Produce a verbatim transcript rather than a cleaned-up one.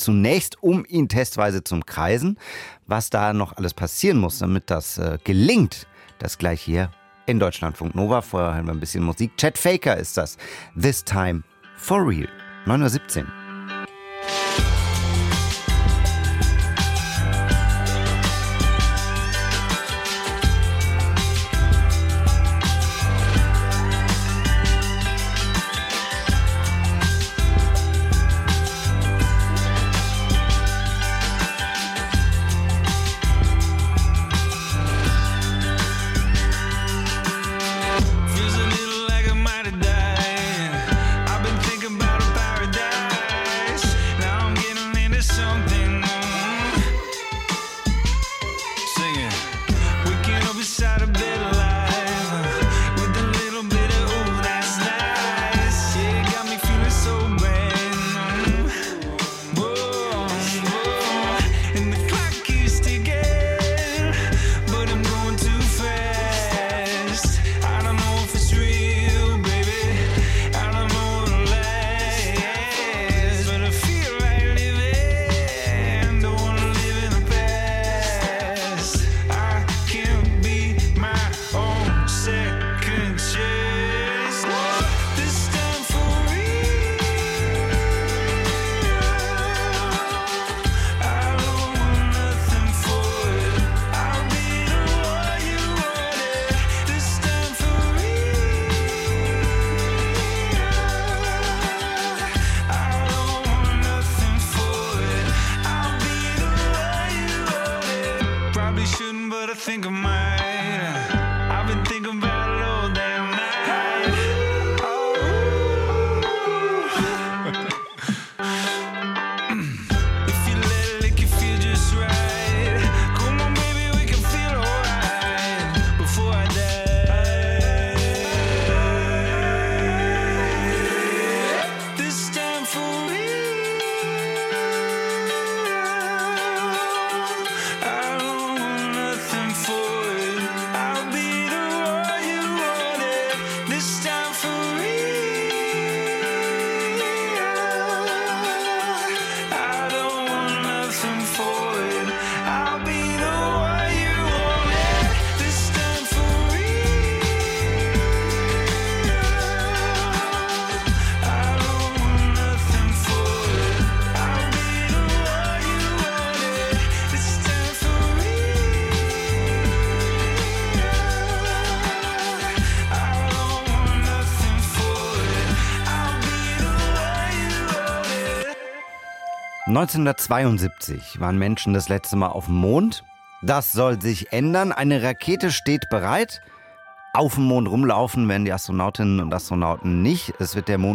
zunächst, um ihn testweise zum Kreisen. Was da noch alles passieren muss, damit das äh, gelingt, das gleich hier in Deutschlandfunk Nova. Vorher hören wir ein bisschen Musik. Chet Faker ist das. This Time for Real. neun Uhr siebzehn. neunzehnhundertzweiundsiebzig waren Menschen das letzte Mal auf dem Mond. Das soll sich ändern. Eine Rakete steht bereit. Auf dem Mond rumlaufen werden die Astronautinnen und Astronauten nicht. Es wird der Mond